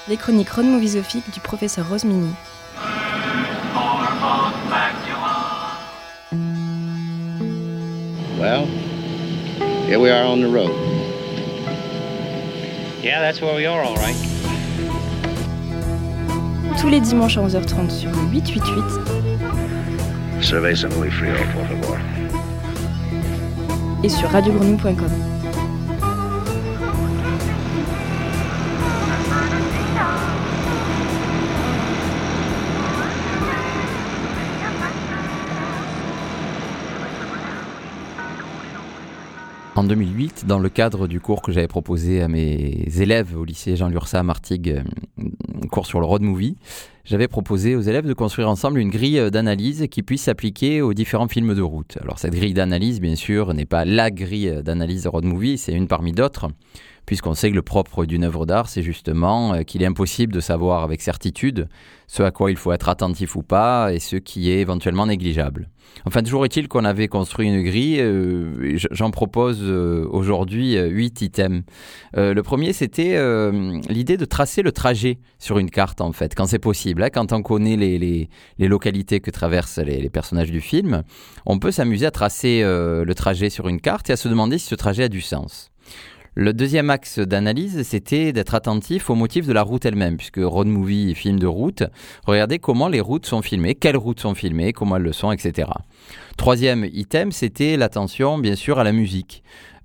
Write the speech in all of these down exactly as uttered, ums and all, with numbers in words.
Les chroniques road moviesophiques du professeur Rosmini. Well, here we are on the road. Yeah, that's where we are, all right. Tous les dimanches à onze heures trente sur le huit cent quatre-vingt-huit. Cerveza muy frío, por favor. Et sur radio grenouille point com. En deux mille huit, dans le cadre du cours que j'avais proposé à mes élèves au lycée Jean Lursa à Martigues, un cours sur le road movie, j'avais proposé aux élèves de construire ensemble une grille d'analyse qui puisse s'appliquer aux différents films de route. Alors cette grille d'analyse, bien sûr, n'est pas la grille d'analyse de road movie, c'est une parmi d'autres, puisqu'on sait que le propre d'une œuvre d'art, c'est justement qu'il est impossible de savoir avec certitude ce à quoi il faut être attentif ou pas et ce qui est éventuellement négligeable. Enfin, toujours est-il qu'on avait construit une grille, euh, j'en propose euh, aujourd'hui huit items. Euh, le premier, c'était euh, l'idée de tracer le trajet sur une carte, en fait, quand c'est possible. Hein, quand on connaît les, les, les localités que traversent les, les personnages du film, on peut s'amuser à tracer euh, le trajet sur une carte et à se demander si ce trajet a du sens. Le deuxième axe d'analyse, c'était d'être attentif aux motifs de la route elle-même, puisque road movie et film de route, regardez comment les routes sont filmées, quelles routes sont filmées, comment elles le sont, et cetera. Troisième item, c'était l'attention, bien sûr, à la musique.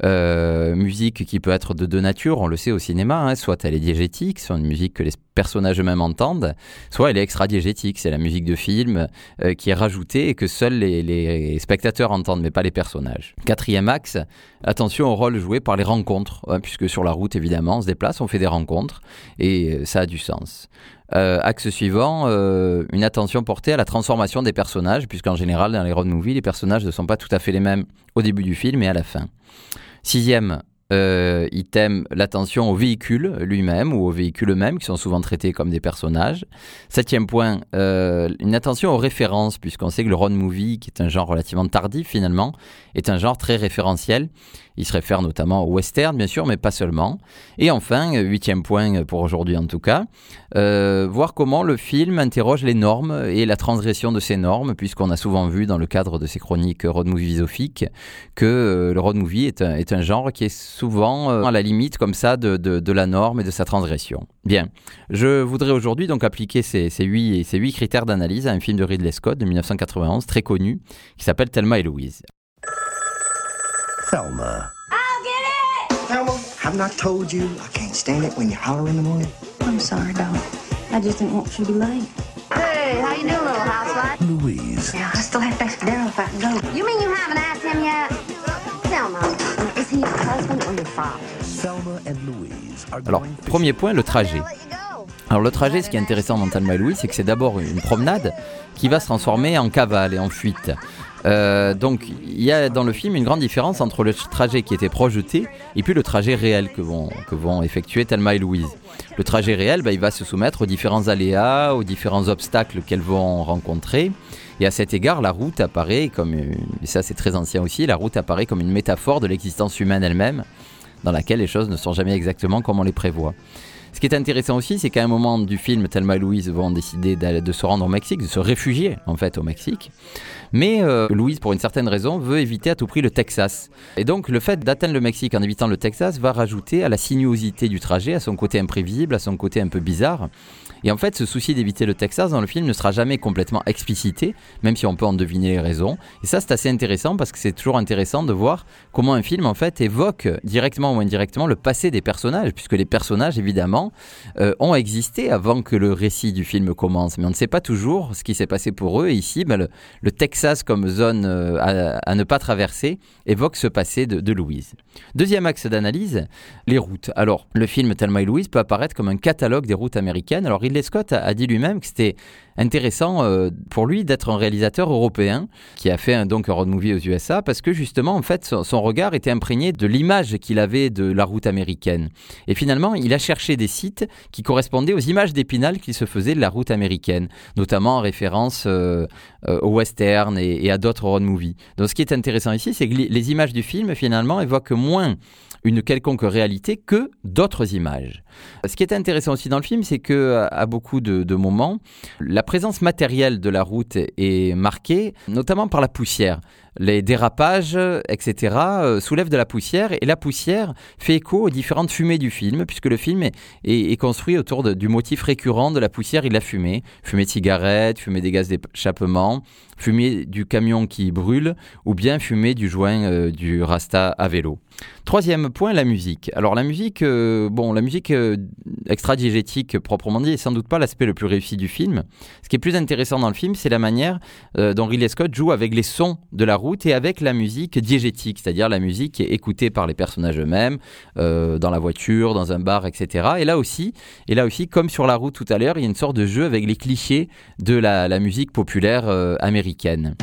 Euh, musique qui peut être de deux natures, on le sait au cinéma, hein, soit elle est diégétique, soit une musique que les personnages eux-mêmes entendent, soit elle est extra-diégétique, c'est la musique de film euh, qui est rajoutée et que seuls les, les spectateurs entendent, mais pas les personnages. Quatrième axe, attention au rôle joué par les rencontres, hein, puisque sur la route, évidemment, on se déplace, on fait des rencontres, et euh, ça a du sens. Euh, axe suivant, euh, une attention portée à la transformation des personnages, puisqu'en général, dans les road movies, les personnages ne sont pas tout à fait les mêmes au début du film et à la fin. Sixième euh, item, l'attention au véhicule lui-même ou aux véhicules eux-mêmes qui sont souvent traités comme des personnages. Septième point, euh, une attention aux références, puisqu'on sait que le road movie, qui est un genre relativement tardif finalement, est un genre très référentiel. Il se réfère notamment au western, bien sûr, mais pas seulement. Et enfin, huitième point pour aujourd'hui en tout cas, euh, voir comment le film interroge les normes et la transgression de ces normes, puisqu'on a souvent vu dans le cadre de ces chroniques road moviesophiques que euh, le road movie est un, est un genre qui est souvent euh, à la limite comme ça de, de, de la norme et de sa transgression. Bien, je voudrais aujourd'hui donc appliquer ces, ces, huit, ces huit critères d'analyse à un film de Ridley Scott de dix-neuf cent quatre-vingt-onze, très connu, qui s'appelle Thelma et Louise. Thelma. I'll get it! Thelma, have not told you I can't stand it when you holler in the morning? I'm sorry, darling. I just didn't want you to be late. Hey, how you doing, little housewife? Louise. Yeah, I still have to ask Daryl if I can go. You mean you haven't asked him yet? Thelma, is he your husband or your father? Thelma and Louise are Alors, going premier point, le trajet. Alors le trajet, ce qui est intéressant dans Thelma et Louise, c'est que c'est d'abord une promenade qui va se transformer en cavale et en fuite. Euh, donc il y a dans le film une grande différence entre le trajet qui était projeté et puis le trajet réel que vont, que vont effectuer Thelma et Louise. Le trajet réel, bah, il va se soumettre aux différents aléas, aux différents obstacles qu'elles vont rencontrer. Et à cet égard, la route apparaît comme, et ça c'est très ancien aussi, la route apparaît comme une métaphore de l'existence humaine elle-même, dans laquelle les choses ne sont jamais exactement comme on les prévoit. Ce qui est intéressant aussi, c'est qu'à un moment du film, Thelma et Louise vont décider de se rendre au Mexique, de se réfugier en fait au Mexique. Mais euh, Louise, pour une certaine raison, veut éviter à tout prix le Texas. Et donc le fait d'atteindre le Mexique en évitant le Texas va rajouter à la sinuosité du trajet, à son côté imprévisible, à son côté un peu bizarre. Et en fait, ce souci d'éviter le Texas dans le film ne sera jamais complètement explicité, même si on peut en deviner les raisons. Et ça, c'est assez intéressant parce que c'est toujours intéressant de voir comment un film, en fait, évoque directement ou indirectement le passé des personnages, puisque les personnages, évidemment, euh, ont existé avant que le récit du film commence. Mais on ne sait pas toujours ce qui s'est passé pour eux. Et ici, ben, le, le Texas comme zone euh, à, à ne pas traverser évoque ce passé de, de Louise. Deuxième axe d'analyse, les routes. Alors, le film Thelma et Louise peut apparaître comme un catalogue des routes américaines. Alors, Ridley Scott a, a dit lui-même que c'était intéressant euh, pour lui d'être un réalisateur européen qui a fait un, donc un road movie aux U S A parce que justement, en fait, son, son regard était imprégné de l'image qu'il avait de la route américaine. Et finalement, il a cherché des sites qui correspondaient aux images d'Épinal qu'il se faisait de la route américaine, notamment en référence euh, euh, au western et, et à d'autres road movies. Donc, ce qui est intéressant ici, c'est que les images du film, finalement, évoquent moins une quelconque réalité que d'autres images. Ce qui est intéressant aussi dans le film, c'est que à beaucoup de, de moments, la présence matérielle de la route est marquée, notamment par la poussière. Les dérapages, et cetera, euh, soulèvent de la poussière et la poussière fait écho aux différentes fumées du film, puisque le film est, est, est construit autour de, du motif récurrent de la poussière et de la fumée. Fumée de cigarette, fumée des gaz d'échappement, fumée du camion qui brûle ou bien fumée du joint euh, du Rasta à vélo. Troisième point, la musique. Alors la musique, euh, bon, la musique euh, extra-diégétique proprement dit est sans doute pas l'aspect le plus réussi du film. Ce qui est plus intéressant dans le film, c'est la manière euh, dont Ridley Scott joue avec les sons de la route et avec la musique diégétique, c'est-à-dire la musique qui est écoutée par les personnages eux-mêmes, euh, dans la voiture, dans un bar, et cetera. Et là aussi, et là aussi, comme sur la route tout à l'heure, il y a une sorte de jeu avec les clichés de la, la musique populaire euh, américaine.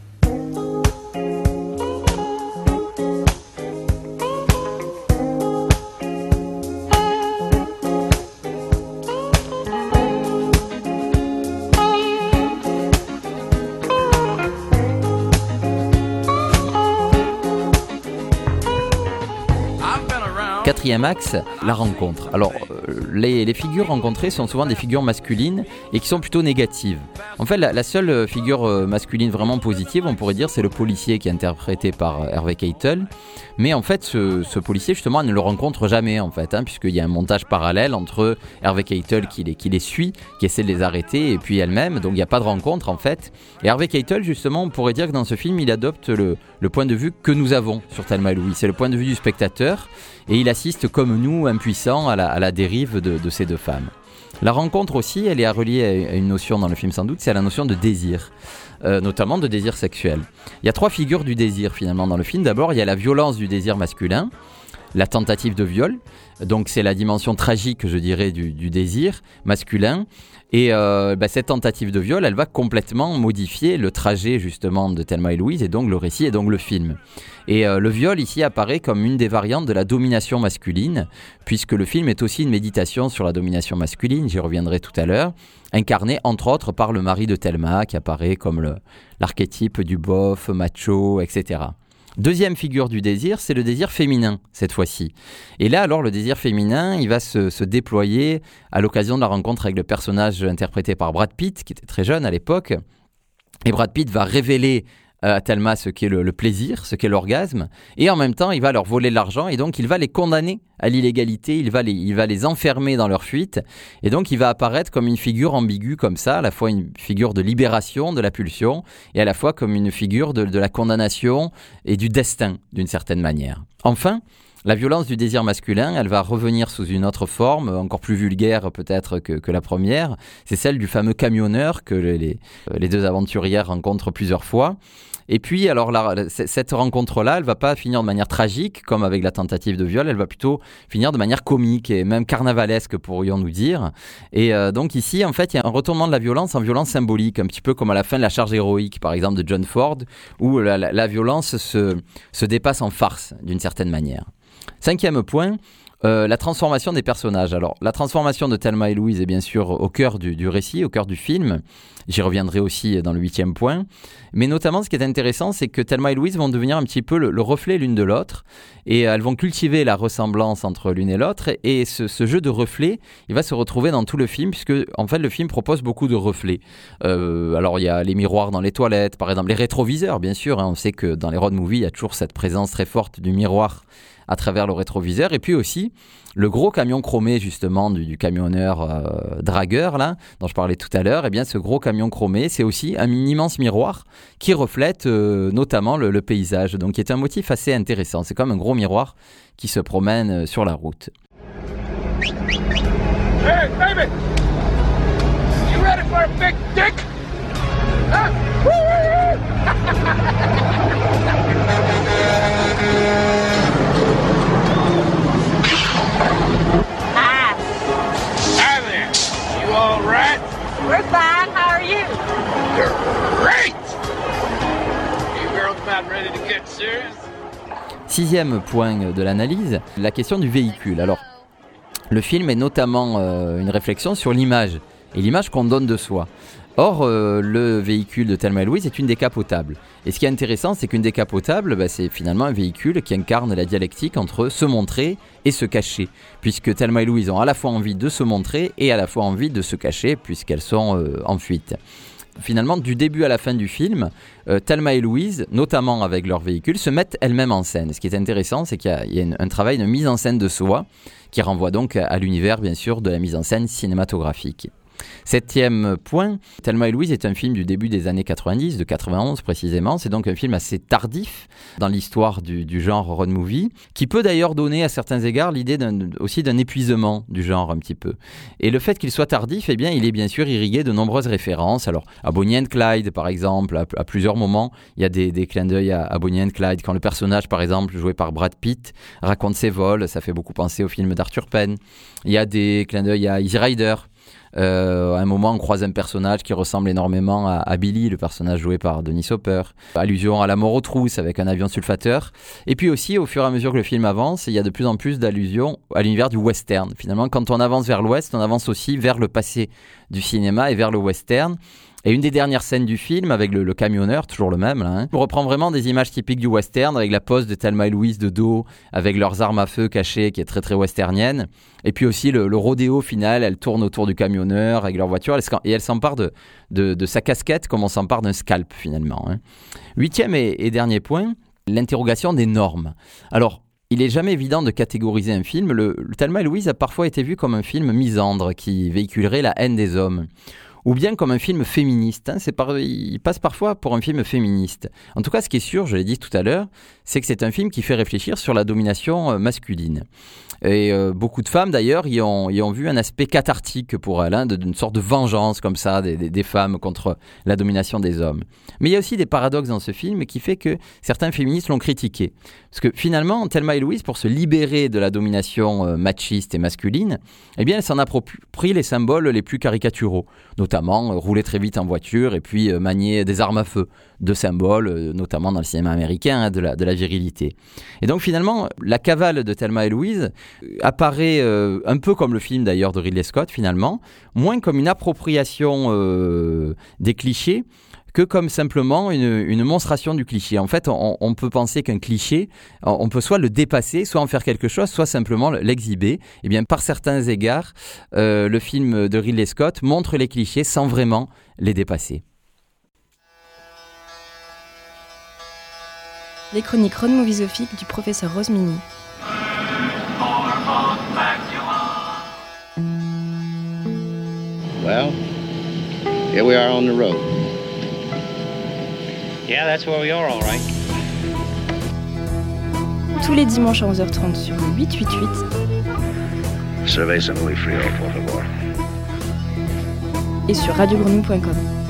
Quatrième axe, la rencontre. Alors, euh, les, les figures rencontrées sont souvent des figures masculines et qui sont plutôt négatives. En fait, la, la seule figure euh, masculine vraiment positive, on pourrait dire, c'est le policier qui est interprété par euh, Harvey Keitel. Mais en fait, ce, ce policier, justement, ne le rencontre jamais, en fait, hein, puisqu'il y a un montage parallèle entre Harvey Keitel qui les, qui les suit, qui essaie de les arrêter, et puis elle-même. Donc, il n'y a pas de rencontre, en fait. Et Harvey Keitel, justement, on pourrait dire que dans ce film, il adopte le, le point de vue que nous avons sur Thelma et Louise. C'est le point de vue du spectateur. Et il assiste comme nous, impuissants, à la, à la dérive de, de ces deux femmes. La rencontre aussi, elle est reliée à une notion dans le film sans doute, c'est à la notion de désir, euh, notamment de désir sexuel. Il y a trois figures du désir finalement dans le film. D'abord, il y a la violence du désir masculin, la tentative de viol, donc c'est la dimension tragique, je dirais, du, du désir masculin. Et euh, bah, cette tentative de viol, elle va complètement modifier le trajet justement de Thelma et Louise, et donc le récit et donc le film. Et euh, le viol ici apparaît comme une des variantes de la domination masculine, puisque le film est aussi une méditation sur la domination masculine, j'y reviendrai tout à l'heure, incarnée entre autres par le mari de Thelma, qui apparaît comme le, l'archétype du bof, macho, et cetera. Deuxième figure du désir, c'est le désir féminin, cette fois-ci. Et là, alors, le désir féminin, il va se, se déployer à l'occasion de la rencontre avec le personnage interprété par Brad Pitt, qui était très jeune à l'époque. Et Brad Pitt va révéler à Thelma ce qu'est le, le plaisir, ce qu'est l'orgasme, et en même temps, il va leur voler de l'argent, et donc il va les condamner à l'illégalité, il va les, il va les enfermer dans leur fuite, et donc il va apparaître comme une figure ambiguë comme ça, à la fois une figure de libération de la pulsion, et à la fois comme une figure de, de la condamnation et du destin, d'une certaine manière. Enfin, la violence du désir masculin, elle va revenir sous une autre forme, encore plus vulgaire peut-être que, que la première, c'est celle du fameux camionneur que les, les deux aventurières rencontrent plusieurs fois. Et puis, alors, la, cette rencontre-là, elle va pas finir de manière tragique, comme avec la tentative de viol, elle va plutôt finir de manière comique et même carnavalesque, pourrions-nous dire. Et euh, donc ici, en fait, il y a un retournement de la violence en violence symbolique, un petit peu comme à la fin de la charge héroïque, par exemple, de John Ford, où la, la, la violence se, se dépasse en farce, d'une certaine manière. Cinquième point, euh, la transformation des personnages. Alors, la transformation de Thelma et Louise est bien sûr au cœur du, du récit, au cœur du film. J'y reviendrai aussi dans le huitième point. Mais notamment, ce qui est intéressant, c'est que Thelma et Louise vont devenir un petit peu le, le reflet l'une de l'autre. Et elles vont cultiver la ressemblance entre l'une et l'autre. Et ce, ce jeu de reflets, il va se retrouver dans tout le film, puisque en fait, le film propose beaucoup de reflets. Euh, alors, il y a les miroirs dans les toilettes, par exemple, les rétroviseurs, bien sûr. Hein. On sait que dans les road movies, il y a toujours cette présence très forte du miroir à travers le rétroviseur, et puis aussi le gros camion chromé justement du, du camionneur euh, dragueur là, dont je parlais tout à l'heure. Et eh bien ce gros camion chromé, c'est aussi un immense miroir qui reflète euh, notamment le, le paysage, donc qui est un motif assez intéressant. C'est comme un gros miroir qui se promène sur la route. Hey baby, you ready for a big dick? Huh? Hi. Hi there. You all right? We're fine. How are you? Great. You girls about ready to get serious? Sixième point de l'analyse, la question du véhicule. Alors, le film est notamment euh, une réflexion sur l'image et l'image qu'on donne de soi. Or, euh, le véhicule de Thelma et Louise est une décapotable. Et ce qui est intéressant, c'est qu'une décapotable, bah, c'est finalement un véhicule qui incarne la dialectique entre se montrer et se cacher. Puisque Thelma et Louise ont à la fois envie de se montrer et à la fois envie de se cacher, puisqu'elles sont euh, en fuite. Finalement, du début à la fin du film, euh, Thelma et Louise, notamment avec leur véhicule, se mettent elles-mêmes en scène. Ce qui est intéressant, c'est qu'il y a, il y a une, un travail de mise en scène de soi qui renvoie donc à, à l'univers, bien sûr, de la mise en scène cinématographique. Septième point, Thelma et Louise est un film du début des années quatre-vingt-dix, de quatre-vingt-onze précisément. C'est donc un film assez tardif dans l'histoire du, du genre road movie, qui peut d'ailleurs donner à certains égards l'idée d'un, aussi d'un épuisement du genre un petit peu. Et le fait qu'il soit tardif, eh bien, il est bien sûr irrigué de nombreuses références. Alors, à Bonnie and Clyde, par exemple, à, à plusieurs moments, il y a des, des clins d'œil à, à Bonnie and Clyde. Quand le personnage, par exemple, joué par Brad Pitt, raconte ses vols, ça fait beaucoup penser au film d'Arthur Penn. Il y a des clins d'œil à Easy Rider. Euh, à un moment, on croise un personnage qui ressemble énormément à, à Billy, le personnage joué par Dennis Hopper. Allusion à la mort aux trousses avec un avion sulfateur. Et puis aussi, au fur et à mesure que le film avance, il y a de plus en plus d'allusions à l'univers du western. Finalement, quand on avance vers l'ouest, on avance aussi vers le passé du cinéma et vers le western. Et une des dernières scènes du film, avec le, le camionneur, toujours le même, là, hein, on reprend vraiment des images typiques du western, avec la pose de Thelma et Louise de dos, avec leurs armes à feu cachées, qui est très très westernienne. Et puis aussi le, le rodéo final, elles tournent autour du camionneur avec leur voiture, et elles s'emparent de, de, de sa casquette comme on s'empare d'un scalp finalement. Hein. Huitième et, et dernier point, l'interrogation des normes. Alors, il n'est jamais évident de catégoriser un film. Le, le Thelma et Louise a parfois été vu comme un film misandre qui véhiculerait la haine des hommes. Ou bien comme un film féministe. Hein, c'est par... Il passe parfois pour un film féministe. En tout cas, ce qui est sûr, je l'ai dit tout à l'heure, c'est que c'est un film qui fait réfléchir sur la domination euh, masculine. Et euh, beaucoup de femmes, d'ailleurs, y ont, y ont vu un aspect cathartique pour elles, hein, d'une sorte de vengeance comme ça des, des, des femmes contre la domination des hommes. Mais il y a aussi des paradoxes dans ce film qui fait que certains féministes l'ont critiqué. Parce que finalement, Thelma et Louise, pour se libérer de la domination euh, machiste et masculine, eh bien, elles s'en approprient les symboles les plus caricaturaux, notamment euh, rouler très vite en voiture et puis euh, manier des armes à feu, deux symboles, euh, notamment dans le cinéma américain, hein, de, la, de la virilité. Et donc finalement, la cavale de Thelma et Louise apparaît euh, un peu comme le film d'ailleurs de Ridley Scott finalement, moins comme une appropriation euh, des clichés que comme simplement une, une monstration du cliché. En fait, on, on peut penser qu'un cliché, on peut soit le dépasser, soit en faire quelque chose, soit simplement l'exhiber. Et bien, par certains égards, euh, le film de Ridley Scott montre les clichés sans vraiment les dépasser. Les chroniques road moviesophiques du professeur Rosmini. Well, here we are on the road. Yeah, that's where we are, all right. Tous les dimanches à onze heures trente sur le huit cent quatre-vingt-huit. Surveillance muy frío, por favor. Et sur radio grenouille point com.